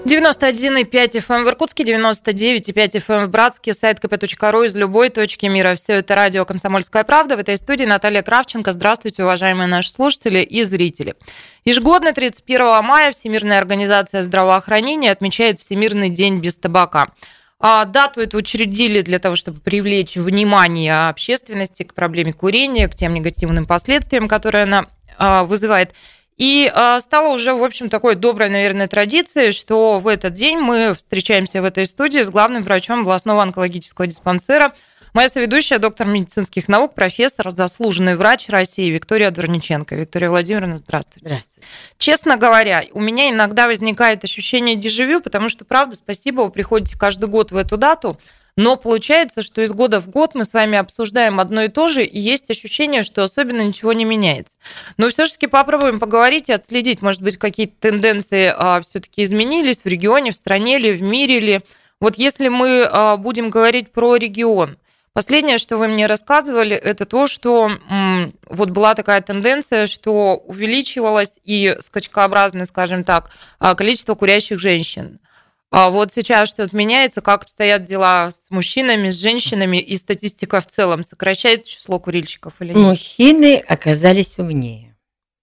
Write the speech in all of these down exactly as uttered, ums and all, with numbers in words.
девяносто один и пять эф эм в Иркутске, девяносто девять и пять эф эм в Братске, сайт ка пэ точка ру из любой точки мира. Все это радио «Комсомольская правда». В этой студии Наталья Кравченко. Здравствуйте, уважаемые наши слушатели и зрители. Ежегодно тридцать первого мая Всемирная организация здравоохранения отмечает Всемирный день без табака. А дату эту учредили для того, чтобы привлечь внимание общественности к проблеме курения, к тем негативным последствиям, которые она а, вызывает. И э, стало уже, в общем, такой доброй, наверное, традицией, что в этот день мы встречаемся в этой студии с главным врачом областного онкологического диспансера. Моя соведущая, доктор медицинских наук, профессор, заслуженный врач России Виктория Дворниченко. Виктория Владимировна, здравствуйте. Здравствуйте. Честно говоря, у меня иногда возникает ощущение дежавю, потому что, правда, спасибо, вы приходите каждый год в эту дату, но получается, что из года в год мы с вами обсуждаем одно и то же, и есть ощущение, что особенно ничего не меняется. Но все-таки попробуем поговорить и отследить, может быть, какие-то тенденции а, все-таки изменились в регионе, в стране ли, в мире ли. Вот если мы а, будем говорить про регион, последнее, что вы мне рассказывали, это то, что м, вот была такая тенденция, что увеличивалось и скачкообразно, скажем так, количество курящих женщин. А вот сейчас что-то меняется, как обстоят дела с мужчинами, с женщинами, и статистика в целом, сокращается число курильщиков или нет? Мужчины оказались умнее.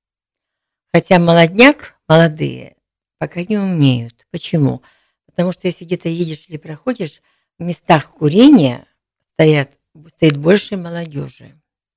Хотя молодняк, молодые, пока не умеют. Почему? Потому что если где-то едешь или проходишь, в местах курения стоят, стоит больше молодежи.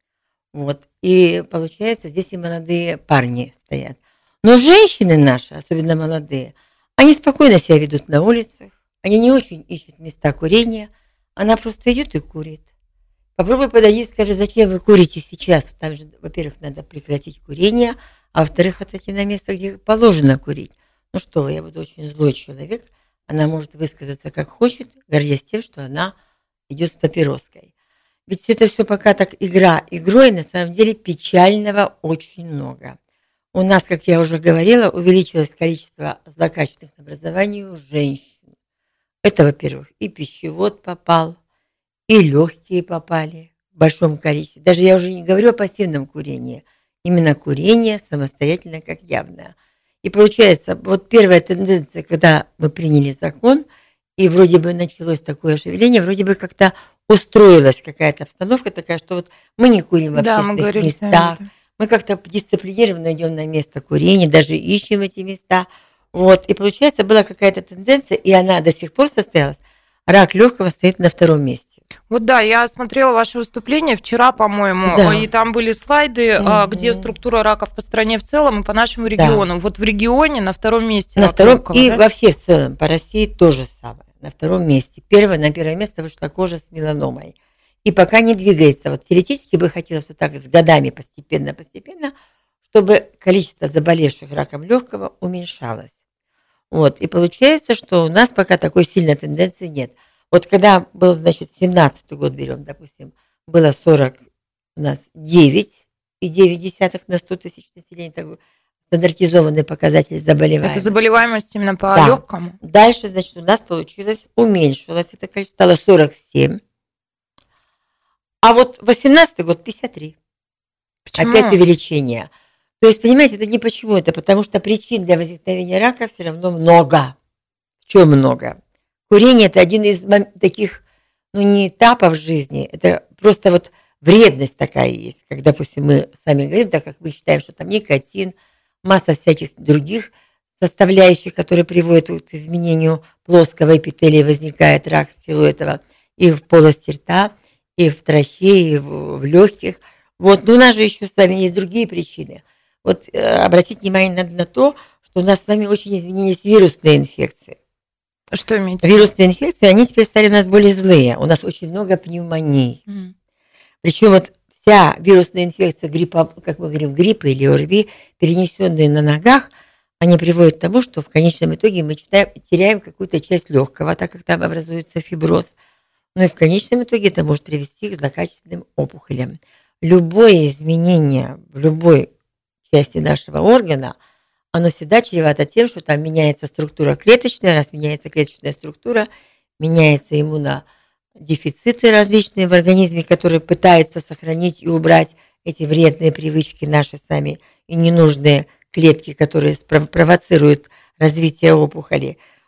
Вот. И получается, здесь и молодые парни стоят. Но женщины наши, особенно молодые, они спокойно себя ведут на улицах, они не очень ищут места курения, она просто идет и курит. Попробуй подойди и скажи, зачем вы курите сейчас? Там же, во-первых, надо прекратить курение, а во-вторых, отойти на место, где положено курить. Ну что вы, я буду очень злой человек, она может высказаться как хочет, гордясь тем, что она идет с папироской. Ведь это все пока так игра игрой, на самом деле печального очень много. У нас, как я уже говорила, увеличилось количество злокачественных образований у женщин. Это, во-первых, и пищевод попал, и легкие попали в большом количестве. Даже я уже не говорю о пассивном курении. Именно курение самостоятельно как явное. И получается, вот первая тенденция, когда мы приняли закон, и вроде бы началось такое шевеление, вроде бы как-то устроилась какая-то обстановка такая, что вот мы не курим в Да, общественных местах. Мы как-то дисциплинированно идем на место курения, даже ищем эти места. Вот. И получается, была какая-то тенденция, и она до сих пор состоялась. Рак легкого стоит на втором месте. Вот да, я смотрела ваше выступление вчера, по-моему, да. И там были слайды, угу. где структура раков по стране в целом и по нашему региону. Да. Вот в регионе на втором месте. На втором, легкого, и да? Вообще в целом по России тоже самое. На втором месте. Первое, на первое место вышла кожа с меланомой. И пока не двигается. Вот теоретически бы хотелось вот так с годами постепенно-постепенно, чтобы количество заболевших раком легкого уменьшалось. Вот. И получается, что у нас пока такой сильной тенденции нет. Вот когда был, значит, семнадцатый год берем, допустим, было сорок у нас девять и девять десятых на сто тысяч населения, такой стандартизованный показатель заболеваемости. Это заболеваемость именно по да. легкому? Дальше, значит, у нас получилось, уменьшилось это количество, стало сорок семь. А вот восемнадцатый год пятьдесят три. Почему? Опять увеличение. То есть, понимаете, это не почему, это потому что причин для возникновения рака все равно много. В чем много? Курение – это один из таких, ну, не этапов жизни, это просто вот вредность такая есть. Как, допустим, мы с вами говорим, так как мы считаем, что там никотин, масса всяких других составляющих, которые приводят к изменению плоского эпителия, возникает рак в силу этого и в полости рта, и в трахее, и в, в легких. Вот. Но у нас же еще с вами есть другие причины. Вот э, обратить внимание надо на то, что у нас с вами очень изменились вирусные инфекции. Что имеете? Вирусные инфекции, они теперь стали у нас более злые. У нас очень много пневмоний. Mm. Причем вот вся вирусная инфекция, гриппа, как мы говорим, гриппа или ОРВИ, перенесенные на ногах, они приводят к тому, что в конечном итоге мы читаем, теряем какую-то часть легкого, так как там образуется фиброз. Ну и в конечном итоге это может привести к злокачественным опухолям. Любое изменение в любой части нашего органа, оно всегда чревато тем, что там меняется структура клеточная, раз меняется клеточная структура, меняются иммунодефициты различные в организме, которые пытаются сохранить и убрать эти вредные привычки наши сами и ненужные клетки, которые провоцируют развитие опухоли.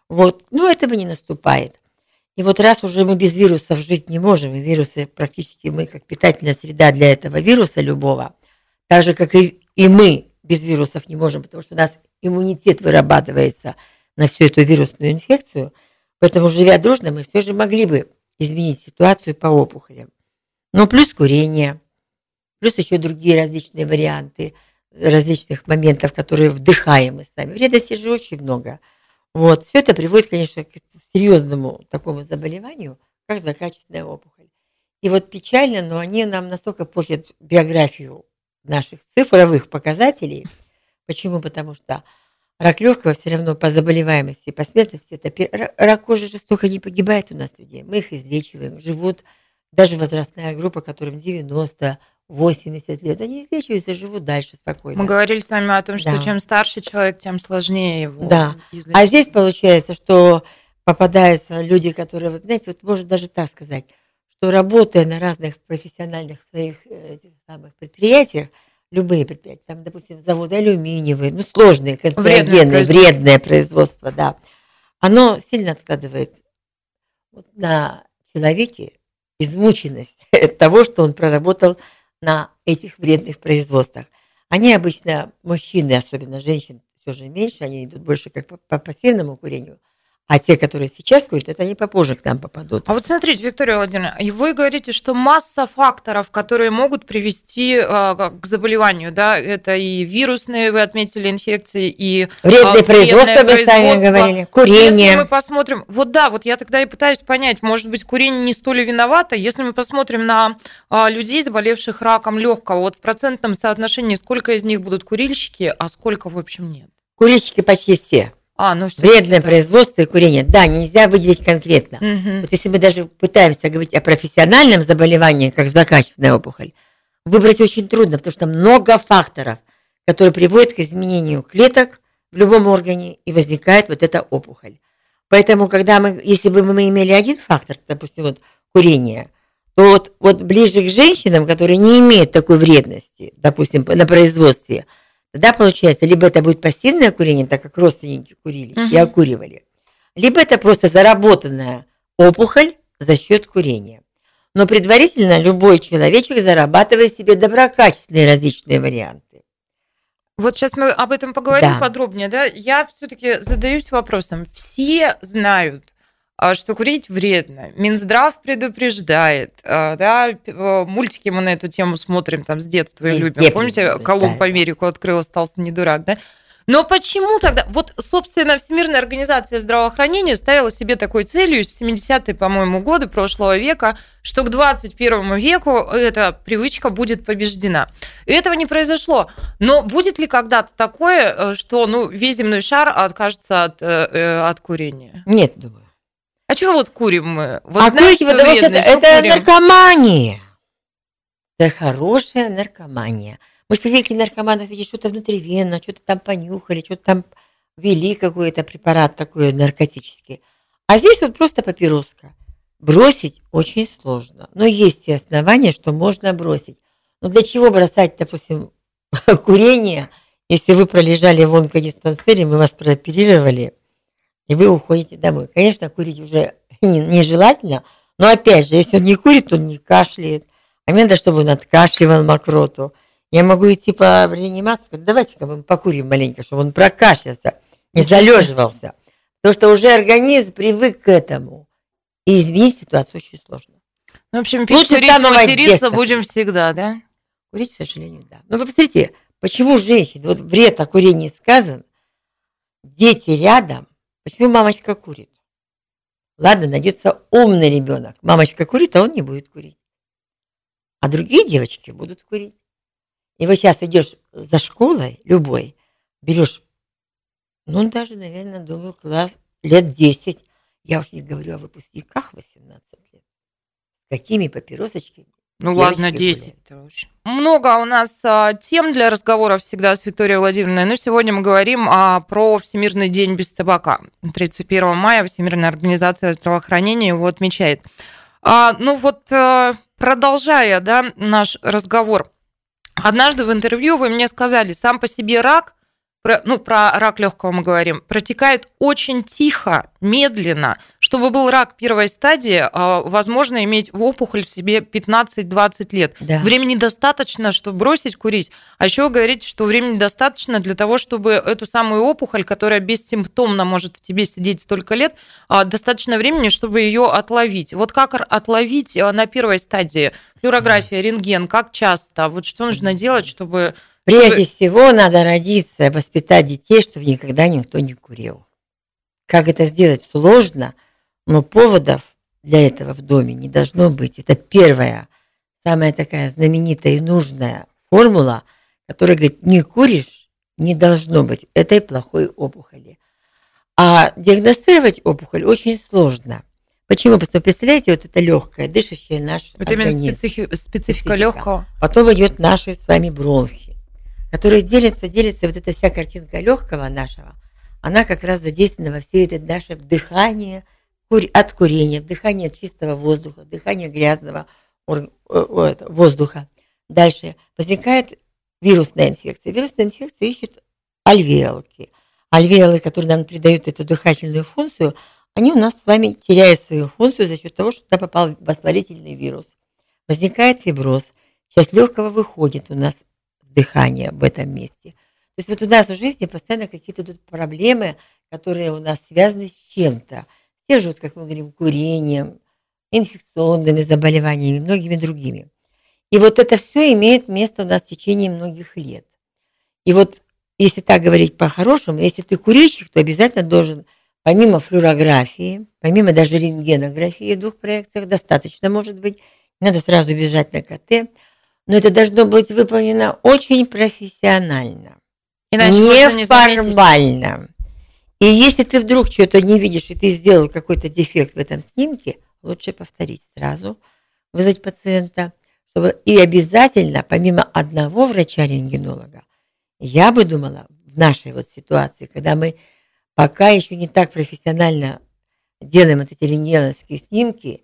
Вот. Но этого не наступает. И вот раз уже мы без вирусов жить не можем, и вирусы практически мы как питательная среда для этого вируса любого, так же, как и, и мы без вирусов не можем, потому что у нас иммунитет вырабатывается на всю эту вирусную инфекцию, поэтому, живя дружно, мы все же могли бы изменить ситуацию по опухолям. Но плюс курение, плюс еще другие различные варианты различных моментов, которые вдыхаем мы сами. Вредностей же очень много. Вот. Все это приводит, конечно, к серьезному такому заболеванию, как злокачественная опухоль. И вот печально, но они нам настолько портят биографию наших цифровых показателей. Почему? Потому что рак легкого все равно по заболеваемости, по смертности, это рак кожи же столько не погибает у нас людей. Мы их излечиваем, живут даже возрастная группа, которым девяносто, восемьдесят лет, они излечиваются, живут дальше спокойно. Мы говорили с вами о том, что да. чем старше человек, тем сложнее его да. излечить. А здесь получается, что попадаются люди, которые, знаете, вот можно даже так сказать, что работая на разных профессиональных своих этих самых предприятиях, любые предприятия, там, допустим, заводы алюминиевые, ну, сложные, канцерогенные, вредное производство, да, оно сильно откладывает вот на человеке измученность от того, что он проработал на этих вредных производствах. Они обычно, мужчины, особенно женщин, все же меньше, они идут больше как по, по пассивному курению, а те, которые сейчас курят, это они попозже к нам попадут. А вот смотрите, Виктория Владимировна, вы говорите, что масса факторов, которые могут привести э, к заболеванию, да, это и вирусные, вы отметили, инфекции, и вредное э, производство, вы сами говорили, курение. Если мы посмотрим, вот да, вот я тогда и пытаюсь понять, может быть, курение не столь виновато, если мы посмотрим на э, людей, заболевших раком легкого, вот в процентном соотношении, сколько из них будут курильщики, а сколько, в общем, нет? Курильщики почти все. А, ну вредное да. производство и курение. Да, нельзя выделить конкретно. Угу. Вот если мы даже пытаемся говорить о профессиональном заболевании, как злокачественная опухоль, выбрать очень трудно, потому что много факторов, которые приводят к изменению клеток в любом органе, и возникает вот эта опухоль. Поэтому, когда мы, если бы мы имели один фактор, допустим, вот курение, то вот, вот ближе к женщинам, которые не имеют такой вредности, допустим, на производстве, тогда получается, либо это будет пассивное курение, так как родственники курили uh-huh. и окуривали, либо это просто заработанная опухоль за счет курения. Но предварительно любой человечек зарабатывает себе доброкачественные различные варианты. Вот сейчас мы об этом поговорим да. подробнее, да? Я все-таки задаюсь вопросом. Все знают, что курить вредно. Минздрав предупреждает, да, мультики мы на эту тему смотрим там с детства и любим. Помните, Колумб Америку открыл, остался не дурак, да? Но почему тогда... Вот, собственно, Всемирная организация здравоохранения ставила себе такой целью в семидесятые, по-моему, годы прошлого века, что к двадцать первому веку эта привычка будет побеждена. И этого не произошло. Но будет ли когда-то такое, что ну, весь земной шар откажется от, э, от курения? Нет, думаю. А чего вот курим мы? Вот а знаешь, курить, потому что это, это наркомания. Это хорошая наркомания. Мы же привыкли наркоманов видеть что-то внутривенно, что-то там понюхали, что-то там ввели какой-то препарат такой наркотический. А здесь вот просто папироска. Бросить очень сложно. Но есть и основания, что можно бросить. Но для чего бросать, допустим, курение, если вы пролежали в онкодиспансере, мы вас прооперировали, и вы уходите домой. Конечно, курить уже нежелательно, но опять же, если он не курит, он не кашляет. А мне надо, чтобы он откашливал мокроту. Я могу идти по реанимации, сказать, давайте-ка мы покурим маленько, чтобы он прокашлялся, не залеживался. Потому что уже организм привык к этому. И изменить ситуацию очень сложно. Ну, в общем, пить, курить, материться будем всегда, да? Курить, к сожалению, да. Но вы посмотрите, почему женщины, вот вред о курении сказан, дети рядом, почему мамочка курит? Ладно, найдется умный ребенок. Мамочка курит, а он не будет курить. А другие девочки будут курить. И вот сейчас идешь за школой, любой, берешь, ну, даже, наверное, думаю, класс лет десять. Я уж не говорю о выпускниках восемнадцать лет. Какими папиросочками? Ну ладно, десять. Много у нас а, тем для разговоров всегда с Викторией Владимировной. Но сегодня мы говорим а, про Всемирный день без табака. тридцать первого мая Всемирная организация здравоохранения его отмечает. А, ну вот, а, продолжая, да, наш разговор. Однажды в интервью вы мне сказали, сам по себе рак про, ну, про рак легкого мы говорим, протекает очень тихо, медленно. Чтобы был рак первой стадии, возможно иметь опухоль в себе пятнадцать-двадцать лет. Да. Времени достаточно, чтобы бросить курить, а еще вы говорите, что времени достаточно для того, чтобы эту самую опухоль, которая бессимптомно может в тебе сидеть столько лет, достаточно времени, чтобы ее отловить. Вот как отловить на первой стадии? Флюорография, рентген, как часто? Вот что нужно делать, чтобы... Прежде чтобы... всего надо родиться, воспитать детей, чтобы никогда никто не курил. Как это сделать? Сложно, но поводов для этого в доме не должно быть. Это первая, самая такая знаменитая и нужная формула, которая говорит, не куришь, не должно быть этой плохой опухоли. А диагностировать опухоль очень сложно. Почему? Потому что, представляете, вот это легкое, дышащее наш это организм. Это специфика, специфика легкого. Потом идет наши с вами бронхи, которые делятся, делятся, вот эта вся картинка легкого нашего, она как раз задействована во все это наше вдыхание от курения, вдыхание чистого воздуха, вдыхание грязного воздуха. Дальше возникает вирусная инфекция. Вирусная инфекция ищет альвеолки. Альвеолы, которые нам придают эту дыхательную функцию, они у нас с вами теряют свою функцию за счет того, что туда попал воспалительный вирус. Возникает фиброз. Часть легкого выходит у нас с дыхания в этом месте. То есть вот у нас в жизни постоянно какие-то тут проблемы, которые у нас связаны с чем-то. С тем же, вот, как мы говорим, курением, инфекционными заболеваниями, многими другими. И вот это все имеет место у нас в течение многих лет. И вот если так говорить по-хорошему, если ты курильщик, то обязательно должен, помимо флюорографии, помимо даже рентгенографии в двух проекциях, достаточно может быть, не надо сразу бежать на ка тэ, но это должно быть выполнено очень профессионально, не формально. И если ты вдруг что-то не видишь, и ты сделал какой-то дефект в этом снимке, лучше повторить сразу, вызвать пациента, чтобы и обязательно, помимо одного врача-рентгенолога, я бы думала, в нашей вот ситуации, когда мы пока еще не так профессионально делаем вот эти рентгеновские снимки,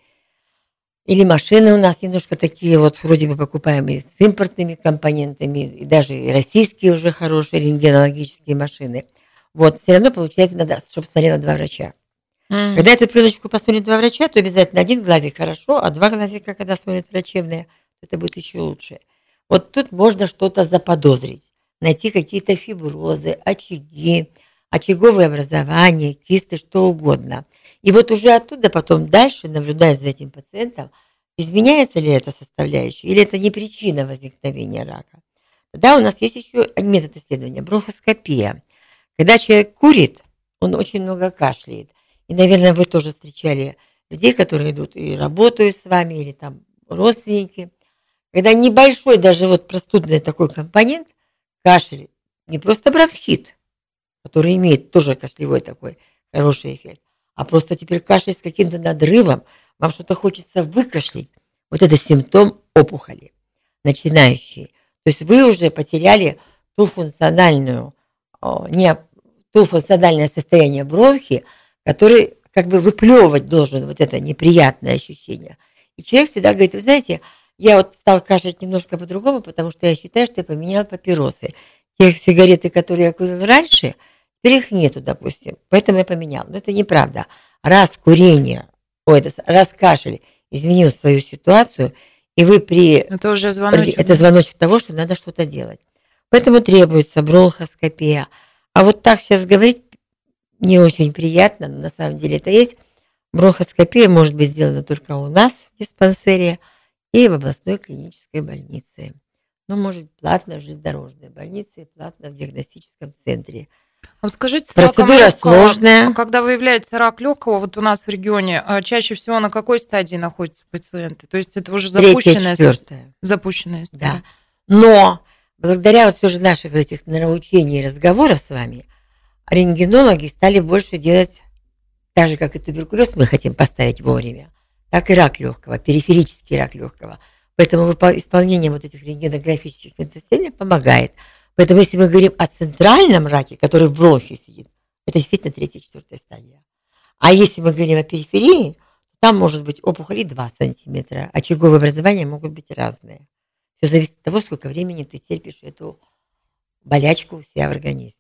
или машины у нас немножко такие вот, вроде бы покупаемые с импортными компонентами, и даже и российские уже хорошие рентгенологические машины, вот, все равно получается, надо, чтобы смотрело два врача. Mm. Когда эту пленочку посмотрят два врача, то обязательно один глазик хорошо, а два глазика, когда смотрят врачебные, это будет еще лучше. Вот тут можно что-то заподозрить, найти какие-то фиброзы, очаги, очаговые образования, кисты, что угодно. И вот уже оттуда потом дальше, наблюдая за этим пациентом, изменяется ли эта составляющая, или это не причина возникновения рака. Тогда у нас есть еще метод исследования – бронхоскопия. Когда человек курит, он очень много кашляет. И, наверное, вы тоже встречали людей, которые идут и работают с вами, или там родственники. Когда небольшой даже вот простудный такой компонент, кашель, не просто бронхит, который имеет тоже кашлевой такой хороший эффект, а просто теперь кашель с каким-то надрывом, вам что-то хочется выкашлять. Вот это симптом опухоли, начинающий. То есть вы уже потеряли ту функциональную, не то функциональное состояние бронхи, который как бы выплевывать должен вот это неприятное ощущение. И человек всегда говорит, вы знаете, я вот стал кашлять немножко по-другому, потому что я считаю, что я поменял папиросы. Те сигареты, которые я курил раньше, теперь их нету, допустим, поэтому я поменял. Но это неправда. Раз курение, ой, это, раз кашель изменил свою ситуацию, и вы при... Это уже звоночек. Это звоночек того, что надо что-то делать. Поэтому требуется бронхоскопия. А вот так сейчас говорить не очень приятно, но на самом деле это есть. Бронхоскопия может быть сделана только у нас в диспансере и в областной клинической больнице. Ну, может, платно в железнодорожной больнице, платно в диагностическом центре. А вот скажите, процедура легкого, сложная. Когда выявляется рак легкого, вот у нас в регионе, чаще всего на какой стадии находятся пациенты? То есть это уже запущенная, Третья, четвертая. запущенная история. Да. Но благодаря вот все же наших этих научений и разговоров с вами, рентгенологи стали больше делать, так же, как и туберкулез мы хотим поставить вовремя, так и рак легкого, периферический рак легкого. Поэтому исполнение вот этих рентгенографических исследований помогает. Поэтому если мы говорим о центральном раке, который в бронхе сидит, это действительно третья, четвертая стадия. А если мы говорим о периферии, там может быть опухоль два сантиметра, очаговые образования могут быть разные. Все зависит от того, сколько времени ты терпишь эту болячку у себя в организме.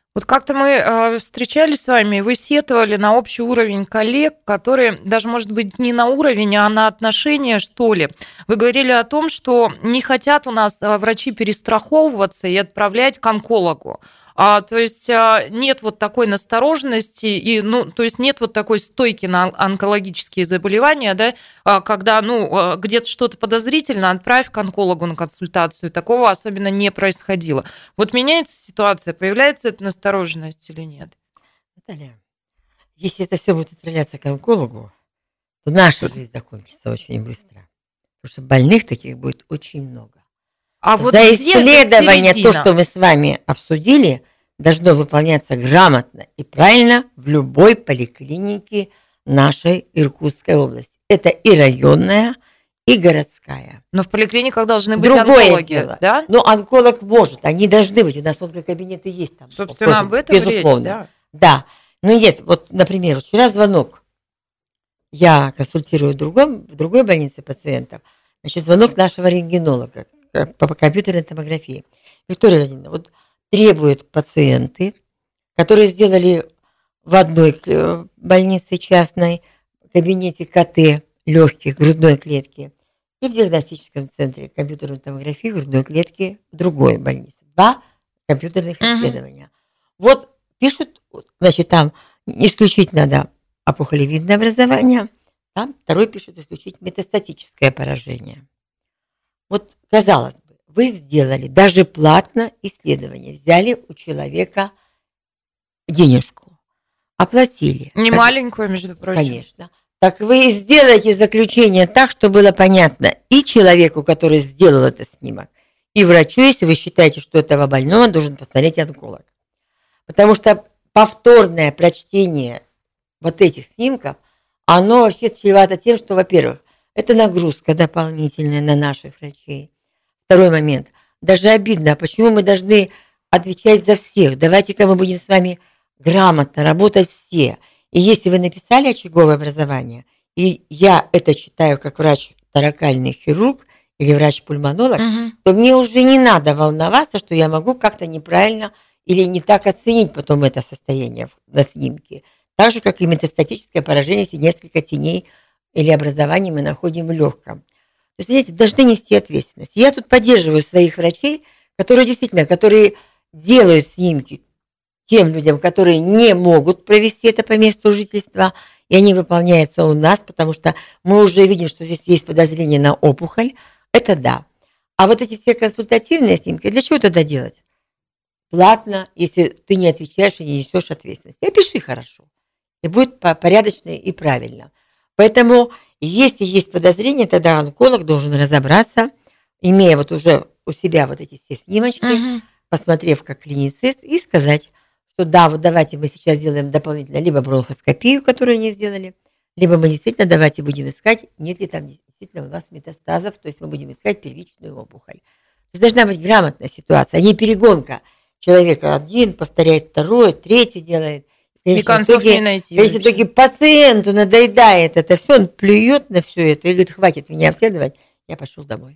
Вот как-то мы э, встречались с вами, и вы сетовали на общий уровень коллег, которые даже, может быть, не на уровень, а на отношения, что ли. Вы говорили о том, что не хотят у нас э, врачи перестраховываться и отправлять к онкологу. А, то есть а, нет вот такой настороженности, и, ну, то есть нет вот такой стойки на онкологические заболевания, да, а, когда ну, а, где-то что-то подозрительно, отправь к онкологу на консультацию. Такого особенно не происходило. Вот меняется ситуация, появляется эта настороженность или нет? Наталья, если это все будет отправляться к онкологу, то наша жизнь закончится очень быстро. Потому что больных таких будет очень много. А вот За где исследование, то, середина? что мы с вами обсудили, должно выполняться грамотно и правильно в любой поликлинике нашей Иркутской области. Это и районная, и городская. Но в поликлиниках должны быть Другое онкологи, дело. да? Но онколог может, они должны быть. У нас онкокабинеты есть там. Собственно, об этом безусловно. речь, да. Да. Но нет, вот, например, вчера звонок. Я консультирую в, другом, в другой больнице пациентов. Значит, звонок нашего рентгенолога по компьютерной томографии. Виктория Владимировна, вот требуют пациенты, которые сделали в одной больнице частной кабинете КТ легких грудной клетки и в диагностическом центре компьютерной томографии грудной клетки в другой больнице. Два компьютерных Мгм. исследования. Вот пишут, значит, там исключительно надо опухолевидное образование, там второй пишет исключительно метастатическое поражение. Вот, казалось бы, вы сделали даже платно исследование, взяли у человека денежку, оплатили. Не Так, маленькую, между прочим. конечно. Так вы сделайте заключение так, чтобы было понятно и человеку, который сделал этот снимок, и врачу, если вы считаете, что этого больного должен посмотреть онколог. Потому что повторное прочтение вот этих снимков, оно вообще чревато тем, что, во-первых, это нагрузка дополнительная на наших врачей. Второй момент. Даже обидно, почему мы должны отвечать за всех? Давайте-ка мы будем с вами грамотно работать все. И если вы написали очаговое образование, и я это читаю как врач-торакальный хирург или врач-пульмонолог, Мгм. то мне уже не надо волноваться, что я могу как-то неправильно или не так оценить потом это состояние на снимке. Так же, как и метастатическое поражение, если несколько теней или образований мы находим в легком. То есть, видите, должны нести ответственность. Я тут поддерживаю своих врачей, которые действительно, которые делают снимки тем людям, которые не могут провести это по месту жительства, и они выполняются у нас, потому что мы уже видим, что здесь есть подозрение на опухоль. Это да. А вот эти все консультативные снимки, для чего тогда делать? Платно, если ты не отвечаешь и не несешь ответственность. И опиши хорошо. И будет порядочно и правильно. Поэтому, если есть подозрение, тогда онколог должен разобраться, имея вот уже у себя вот эти все снимочки, Мгм. посмотрев как клиницист, и сказать, что да, вот давайте мы сейчас сделаем дополнительно либо бронхоскопию, которую они сделали, либо мы действительно давайте будем искать, нет ли там действительно у нас метастазов, то есть мы будем искать первичную опухоль. То есть должна быть грамотная ситуация, а не перегонка. Человека один повторяет второй, третий делает. И концов не найти. Если в итоге пациенту надоедает это все, он плюет на все это и говорит, хватит меня обследовать, я пошел домой.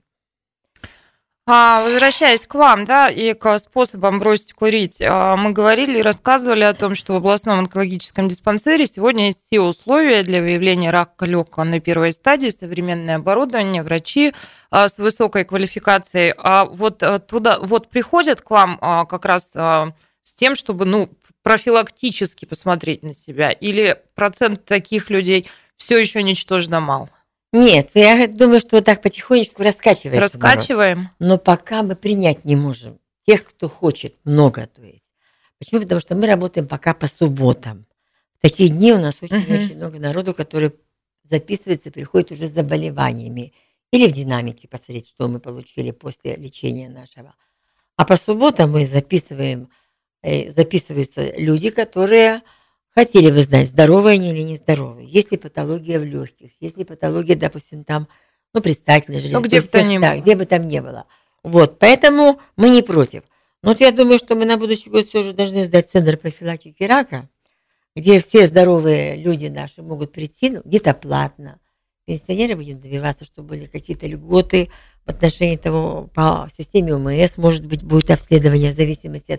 А, возвращаясь к вам, да, и к способам бросить курить, а, мы говорили и рассказывали о том, что в областном онкологическом диспансере сегодня есть все условия для выявления рака легкого на первой стадии, современное оборудование, врачи а, с высокой квалификацией. А вот а, туда вот приходят к вам а, как раз а, с тем, чтобы, ну, профилактически посмотреть на себя, или процент таких людей все еще ничтожно мал? Нет, я думаю, что вот так потихонечку раскачивается. Раскачиваем. Народ. Но пока мы принять не можем тех, кто хочет, много, то есть. Почему? Потому что мы работаем пока по субботам. В такие дни у нас очень-очень uh-huh. много народу, который записывается, приходит уже с заболеваниями. Или в динамике посмотреть, что мы получили после лечения нашего. А по субботам мы записываем, э, записываются люди, которые хотели бы знать, здоровые они или нездоровые. Есть ли патология в легких, есть ли патология, допустим, там, ну, предстательной железы. Ну, где бы там ни да, было. где бы там ни было. Вот, поэтому мы не против. Но вот я думаю, что мы на будущий год все же должны сдать центр профилактики рака, где все здоровые люди наши могут прийти, ну, где-то платно. Пенсионеры будем добиваться, чтобы были какие-то льготы в отношении того, по системе ОМС, может быть, будет обследование в зависимости от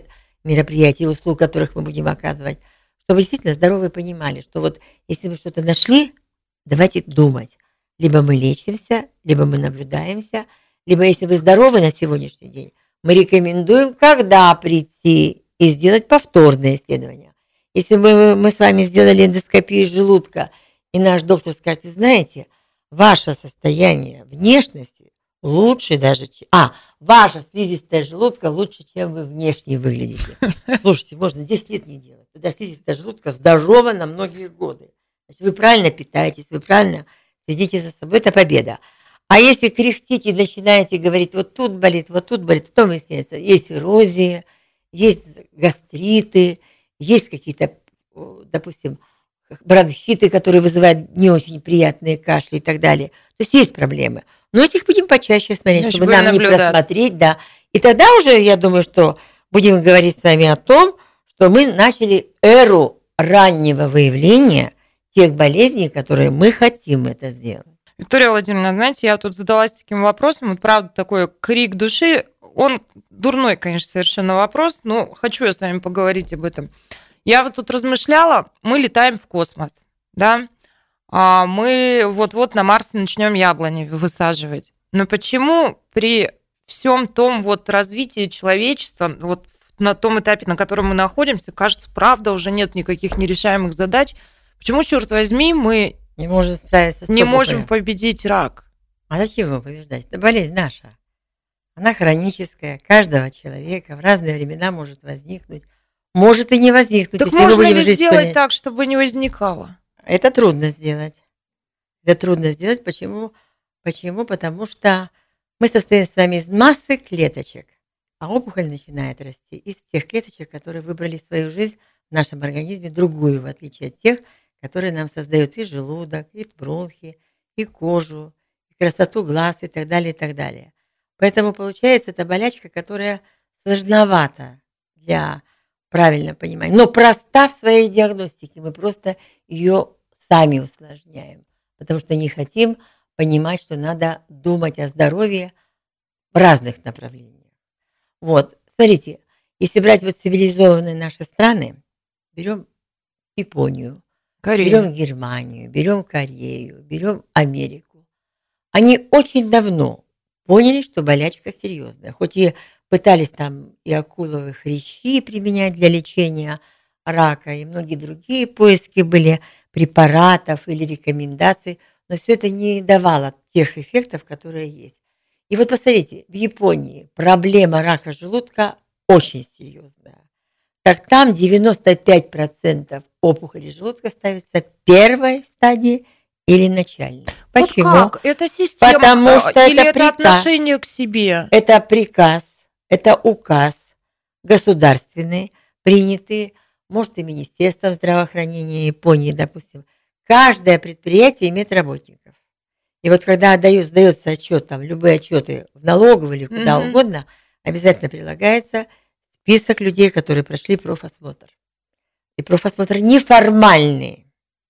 мероприятий и услуг, которых мы будем оказывать, чтобы действительно здоровые понимали, что вот если мы что-то нашли, давайте думать. Либо мы лечимся, либо мы наблюдаемся, либо если вы здоровы на сегодняшний день, мы рекомендуем, когда прийти и сделать повторное исследование. Если мы, мы с вами сделали эндоскопию желудка, и наш доктор скажет, вы знаете, ваше состояние внешности лучше даже, чем... А, ваша слизистая желудка лучше, чем вы внешне выглядите. Слушайте, можно десять лет не делать. Тогда слизистая желудка здорова на многие годы. Значит, вы правильно питаетесь, вы правильно следите за собой, это победа. А если кряхтите и начинаете говорить, вот тут болит, вот тут болит, то выясняется, есть эрозия, есть гастриты, есть какие-то, допустим, бронхиты, которые вызывают не очень приятные кашли и так далее. То есть есть проблемы. Но этих будем почаще смотреть, Значит, чтобы нам наблюдать. Не просмотреть, да. И тогда уже, я думаю, что будем говорить с вами о том, что мы начали эру раннего выявления тех болезней, которые мы хотим это сделать. Виктория Владимировна, знаете, я тут задалась таким вопросом, вот правда такой крик души, он дурной, конечно, совершенно вопрос, но хочу я с вами поговорить об этом. Я вот тут размышляла, мы летаем в космос, да, а мы вот-вот на Марсе начнем яблони высаживать. Но почему при всем том вот развитии человечества, вот на том этапе, на котором мы находимся, кажется, правда, уже нет никаких нерешаемых задач, почему, черт возьми, мы не можем справиться с не можем победить рак? А зачем его побеждать? Это болезнь наша. Она хроническая, каждого человека в разные времена может возникнуть. Может и не возникнуть. Так можно ли сделать так, чтобы не возникало? Это трудно сделать. Это трудно сделать. Почему? Почему? Потому что мы состоим с вами из массы клеточек, а опухоль начинает расти из тех клеточек, которые выбрали свою жизнь в нашем организме, другую, в отличие от тех, которые нам создают и желудок, и бронхи, и кожу, и красоту глаз, и так далее, и так далее. Поэтому получается, это болячка, которая сложновата для правильного понимания, но проста в своей диагностике. Мы просто ее сами усложняем, потому что не хотим понимать, что надо думать о здоровье в разных направлениях. Вот, смотрите, если брать вот цивилизованные наши страны, берем Японию, Корею. Берем Германию, берем Корею, берем Америку. Они очень давно поняли, что болячка серьезная. Хоть и пытались там и акуловые хрящи применять для лечения рака, и многие другие поиски были препаратов или рекомендаций, но все это не давало тех эффектов, которые есть. И вот посмотрите, в Японии проблема рака желудка очень серьезная. Так там девяносто пять процентов опухолей желудка ставится первой стадии или начальной. Почему? Вот как? Это система Потому что или это, это приказ, отношение к себе? Это приказ, это указ государственный, принятый, может, и Министерством здравоохранения Японии, допустим. Каждое предприятие имеет работников. И вот когда отдают, сдается отчет, там, любые отчеты в налоговую или куда mm-hmm. угодно, обязательно прилагается список людей, которые прошли профосмотр. И профосмотр неформальный,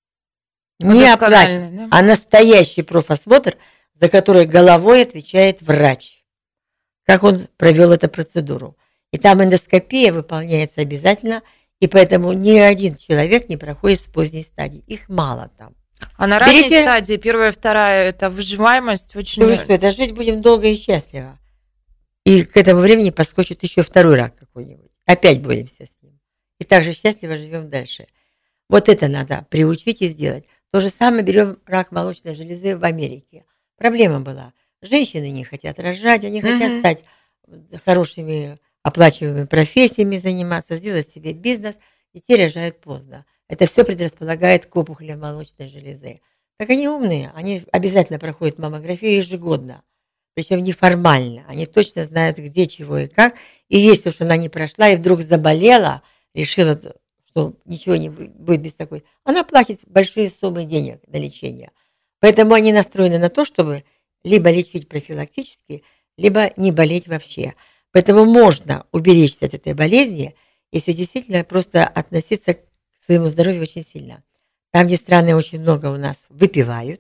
не оплаченный, да? А настоящий профосмотр, за который головой отвечает врач. Как он провел эту процедуру. И там эндоскопия выполняется обязательно, и поэтому ни один человек не проходит с поздней стадии. Их мало там. А на ранней Берите... стадии, первая, вторая, это выживаемость очень... Ну что, это жить будем долго и счастливо. И к этому времени поскочит еще второй рак какой-нибудь. Опять боремся с ним. И так же счастливо живем дальше. Вот это надо приучить и сделать. То же самое берем рак молочной железы в Америке. Проблема была. Женщины не хотят рожать, они mm-hmm. хотят стать хорошими оплачиваемыми профессиями, заниматься, сделать себе бизнес. Детей рожают поздно. Это все предрасполагает к опухолям молочной железы. Так они умные, они обязательно проходят маммографию ежегодно. Причем неформально. Они точно знают, где, чего и как. И если уж она не прошла и вдруг заболела, решила, что ничего не будет беспокоить, она платит большие суммы денег на лечение. Поэтому они настроены на то, чтобы либо лечить профилактически, либо не болеть вообще. Поэтому можно уберечься от этой болезни, если действительно просто относиться к своему здоровью очень сильно. Там, где страны очень много у нас выпивают,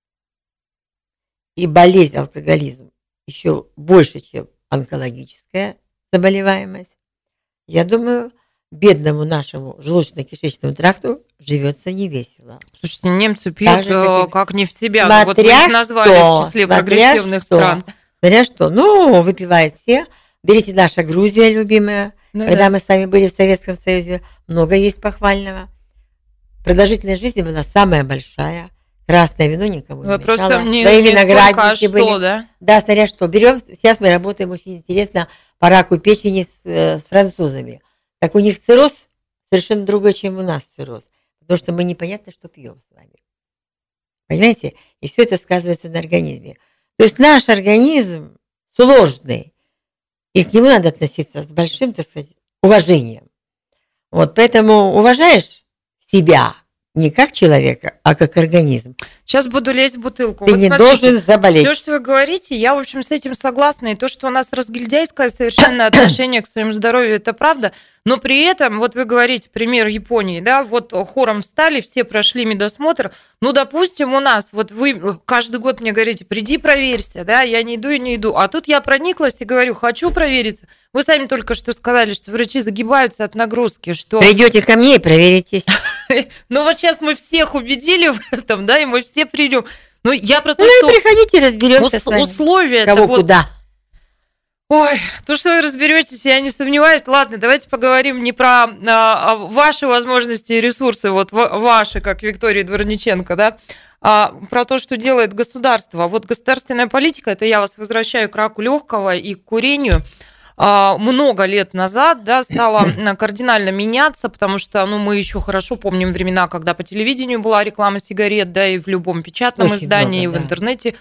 и болезнь, алкоголизм еще больше, чем онкологическая заболеваемость. Я думаю, бедному нашему желудочно-кишечному тракту живется невесело. Слушайте, немцы пьют Так же, как, и... как не в себя. Смотря Вот вы их назвали что, в числе смотря прогрессивных что, стран. Смотря что. Ну, выпивают все. Берите наша Грузия любимая. Ну, Когда да. мы с вами были в Советском Союзе, много есть похвального. Продолжительность жизни была самая большая. Красное вино никому не Вопрос мешало. там не, Свои не виноградники а были. Что, да? Да, смотря что. Берем, сейчас мы работаем очень интересно по раку печени с, с французами. Так у них цирроз совершенно другой, чем у нас цирроз. Потому что мы непонятно, что пьем с вами. Понимаете? И все это сказывается на организме. То есть наш организм сложный. И к нему надо относиться с большим, так сказать, уважением. Вот, поэтому уважаешь себя не как человека, а как организм. Сейчас буду лезть в бутылку. Ты вот не смотрите, должен заболеть. Все, что вы говорите, я, в общем, с этим согласна. И то, что у нас разгильдяйское совершенно отношение к своему здоровью, это правда. Но при этом, вот вы говорите, пример Японии, да, вот хором встали, все прошли медосмотр. Ну, допустим, у нас, вот вы каждый год мне говорите, приди проверься, да, я не иду и не иду. А тут я прониклась и говорю, хочу провериться. Вы сами только что сказали, что врачи загибаются от нагрузки, что... Придете ко мне и проверитесь. Ну, вот сейчас мы всех убедили в этом, да, и мы все придем. Ну, я про то, ну, что... Ну, и приходите, разберемся ус- с вами. Условия... Кого вот... куда. Ой, то, что вы разберетесь, я не сомневаюсь. Ладно, давайте поговорим не про а, ваши возможности и ресурсы, вот ваши, как Виктория Дворниченко, да, а про то, что делает государство. Вот государственная политика, это я вас возвращаю к раку легкого и к курению. Много лет назад, да, стало кардинально меняться, потому что, ну, мы еще хорошо помним времена, когда по телевидению была реклама сигарет, да, и в любом печатном Очень издании, много, и в да. интернете.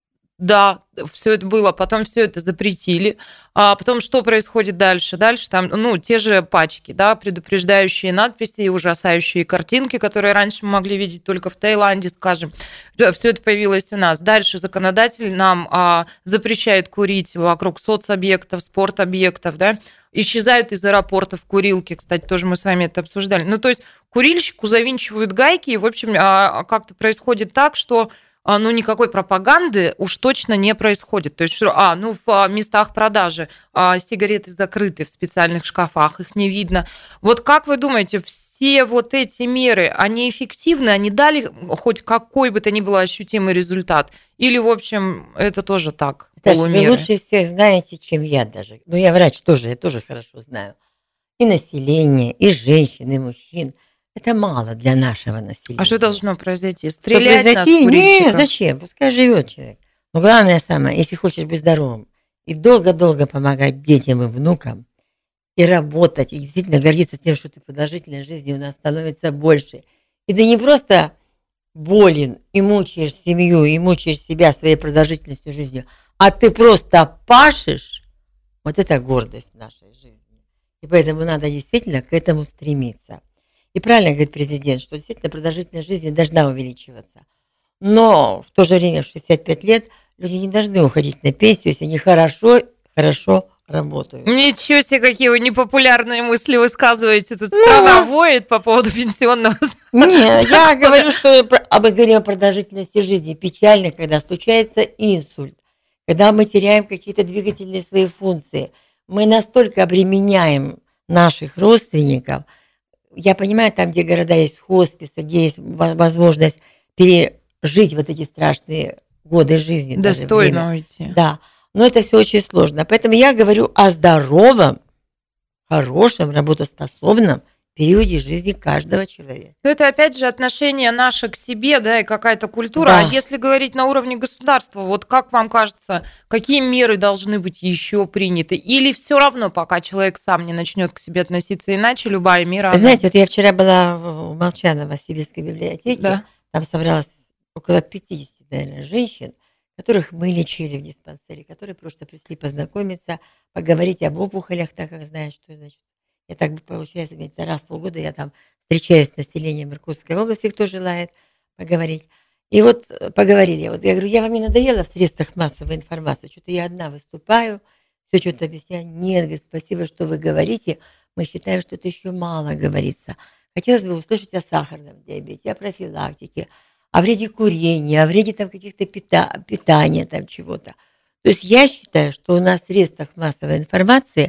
Да, все это было, потом все это запретили. А потом что происходит дальше? Дальше там, ну, те же пачки, да, предупреждающие надписи и ужасающие картинки, которые раньше мы могли видеть только в Таиланде, скажем. Все это появилось у нас. Дальше законодатель нам а, запрещает курить вокруг соцобъектов, спортобъектов, да. Исчезают из аэропортов курилки, кстати, тоже мы с вами это обсуждали. Ну, то есть курильщику завинчивают гайки, и, в общем, а, как-то происходит так, что ну, никакой пропаганды уж точно не происходит. То есть, а, ну, в местах продажи а, сигареты закрыты в специальных шкафах, их не видно. Вот как вы думаете, все вот эти меры, они эффективны, они дали хоть какой бы то ни было ощутимый результат? Или, в общем, это тоже так, Таша, вы лучше всех знаете, чем я даже. Ну, я врач тоже, я тоже хорошо знаю. И население, и женщин, и мужчин. Это мало для нашего населения. А что должно произойти? Стрелять нас курильщиков? Нет, зачем? Пускай живет человек. Но главное самое, если хочешь быть здоровым, и долго-долго помогать детям и внукам, и работать, и действительно гордиться тем, что ты продолжительность жизни у нас становится больше. И ты не просто болен и мучаешь семью, и мучаешь себя своей продолжительностью жизни, а ты просто пашешь. Вот это гордость нашей жизни. И поэтому надо действительно к этому стремиться. И правильно говорит президент, что действительно продолжительность жизни должна увеличиваться. Но в то же время в шестьдесят пять лет люди не должны уходить на пенсию, если они хорошо, хорошо работают. Ничего себе, какие вы непопулярные мысли высказываете. Тут ну, страна воет по поводу пенсионного. Нет, я говорю, что мы говорим о продолжительности жизни. Печально, когда случается инсульт, когда мы теряем какие-то двигательные свои функции. Мы настолько обременяем наших родственников. Я понимаю, там, где города есть хосписы, где есть возможность пережить вот эти страшные годы жизни. Достойно уйти. Да, но это все очень сложно. Поэтому я говорю о здоровом, хорошем, работоспособном периоде жизни каждого человека. Но это опять же отношение наше к себе, да, и какая-то культура. Да. А если говорить на уровне государства, вот как вам кажется, какие меры должны быть еще приняты? Или все равно, пока человек сам не начнет к себе относиться иначе, любая мера... Вы знаете, вот я вчера была в Молчаново, в Сибирской библиотеке, да. Там собралось около пятьдесят, наверное, женщин, которых мы лечили в диспансере, которые просто пришли познакомиться, поговорить об опухолях, так как знают, что значит. Я так, получается, раз в полгода я там встречаюсь с населением Иркутской области, кто желает поговорить. И вот поговорили. Вот я говорю, я вам не надоела в средствах массовой информации? Что-то я одна выступаю, все что-то объясняю. Нет, говорит, спасибо, что вы говорите. Мы считаем, что это еще мало говорится. Хотелось бы услышать о сахарном диабете, о профилактике, о вреде курения, о вреде там каких-то пита- питания, там чего-то. То есть я считаю, что у нас в средствах массовой информации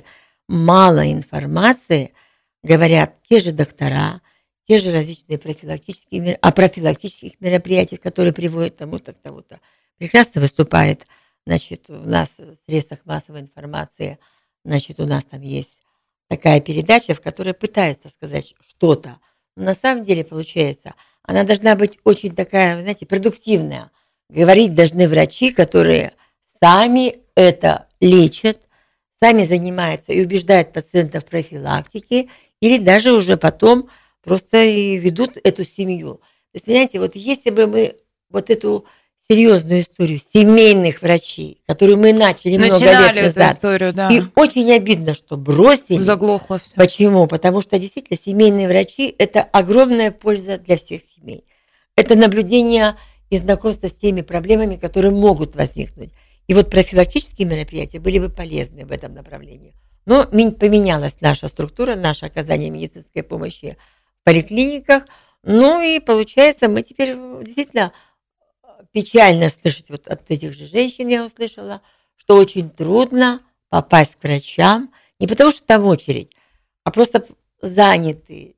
мало информации говорят те же доктора, те же различные профилактические, о профилактических мероприятиях, которые приводят к тому-то, к тому-то. Прекрасно выступает, значит, у нас в средствах массовой информации, значит, у нас там есть такая передача, в которой пытаются сказать что-то. Но на самом деле, получается, она должна быть очень такая, знаете, продуктивная. Говорить должны врачи, которые сами это лечат, сами занимаются и убеждают пациентов в профилактике, или даже уже потом просто и ведут эту семью. То есть, понимаете, вот если бы мы вот эту серьезную историю семейных врачей, которую мы начали Начинали много лет назад, эту историю, да. И очень обидно, что бросили. Заглохло все. Почему? Потому что действительно семейные врачи – это огромная польза для всех семей. Это наблюдение и знакомство с теми проблемами, которые могут возникнуть. И вот профилактические мероприятия были бы полезны в этом направлении. Но поменялась наша структура, наше оказание медицинской помощи в поликлиниках. Ну и получается, мы теперь действительно печально слышать вот от этих же женщин, я услышала, что очень трудно попасть к врачам, не потому что там очередь, а просто заняты,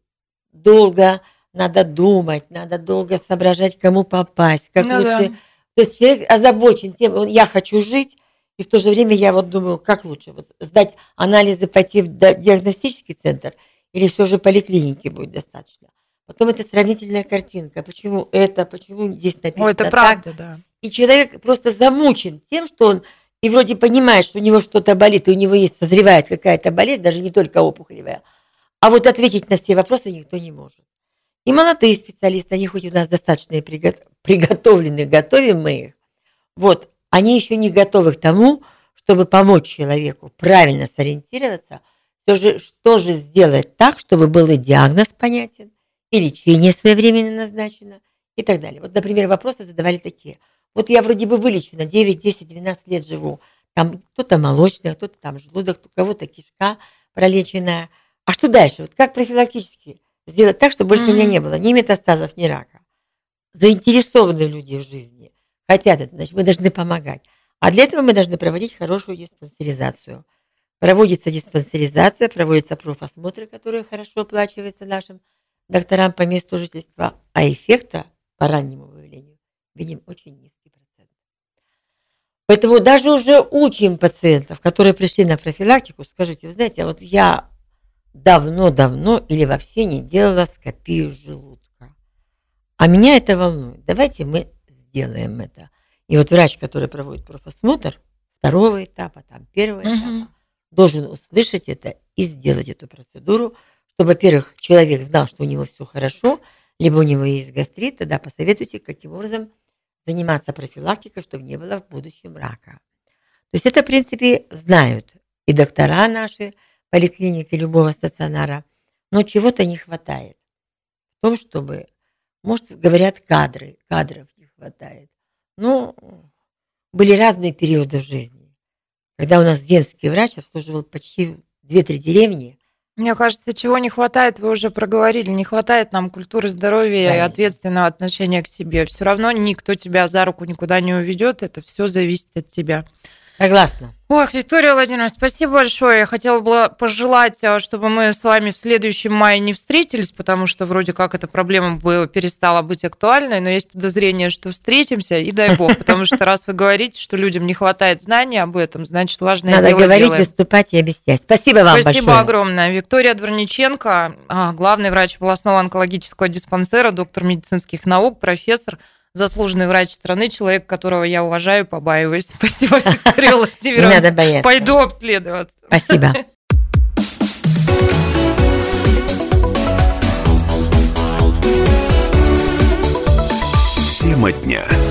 долго надо думать, надо долго соображать, кому попасть, как ну лучше. Да. То есть человек озабочен тем, он, я хочу жить, и в то же время я вот думаю, как лучше, вот сдать анализы, пойти в диагностический центр, или все же поликлиники будет достаточно. Потом это сравнительная картинка, почему это, почему здесь написано. О, это так. правда, да. И человек просто замучен тем, что он и вроде понимает, что у него что-то болит, и у него есть, созревает какая-то болезнь, даже не только опухолевая, а вот ответить на все вопросы никто не может. И молодые специалисты, они хоть у нас достаточно приготовлены, готовим мы их, вот, они еще не готовы к тому, чтобы помочь человеку правильно сориентироваться, все же, что же сделать так, чтобы был и диагноз понятен, и лечение своевременно назначено, и так далее. Вот, например, вопросы задавали такие. Вот я вроде бы вылечена, девять, десять, двенадцать лет живу, там кто-то молочный, кто-то там желудок, у кого-то кишка пролеченная. А что дальше? Вот как профилактически сделать так, чтобы больше mm-hmm. у меня не было ни метастазов, ни рака? Заинтересованы люди в жизни, хотят это, значит, мы должны помогать. А для этого мы должны проводить хорошую диспансеризацию. Проводится диспансеризация, проводятся профосмотры, которые хорошо оплачиваются нашим докторам по месту жительства, а эффекта по раннему выявлению видим очень низкий процент. Поэтому даже уже учим пациентов, которые пришли на профилактику, скажите, вы знаете, вот я давно-давно или вообще не делала скопию желудка, а меня это волнует. Давайте мы сделаем это. И вот врач, который проводит профосмотр второго этапа, там первого uh-huh. этапа, должен услышать это и сделать эту процедуру, чтобы, во-первых, человек знал, что у него все хорошо, либо у него есть гастрит, тогда посоветуйте, каким образом заниматься профилактикой, чтобы не было в будущем рака. То есть это, в принципе, знают и доктора наши, поликлиники любого стационара, но чего-то не хватает. В том, чтобы, может, говорят, кадры, кадров не хватает. Но были разные периоды в жизни, когда у нас земский врач обслуживал почти две-три деревни. Мне кажется, чего не хватает, вы уже проговорили, не хватает нам культуры здоровья да. и ответственного отношения к себе. Все равно никто тебя за руку никуда не уведет, это все зависит от тебя. Согласна. Ох, Виктория Владимировна, спасибо большое. Я хотела бы пожелать, чтобы мы с вами в следующем мае не встретились, потому что вроде как эта проблема бы перестала быть актуальной, но есть подозрение, что встретимся, и дай бог, потому что раз вы говорите, что людям не хватает знаний об этом, значит, важное Надо дело говорить, делаем. Выступать и объяснять. Спасибо вам Спасибо большое. Спасибо огромное. Виктория Дворниченко, главный врач областного онкологического диспансера, доктор медицинских наук, профессор, заслуженный врач страны, человек, которого я уважаю, побаиваюсь. Спасибо, Виктория Владимировна. Не надо бояться. Пойду обследоваться. Спасибо. Тема дня.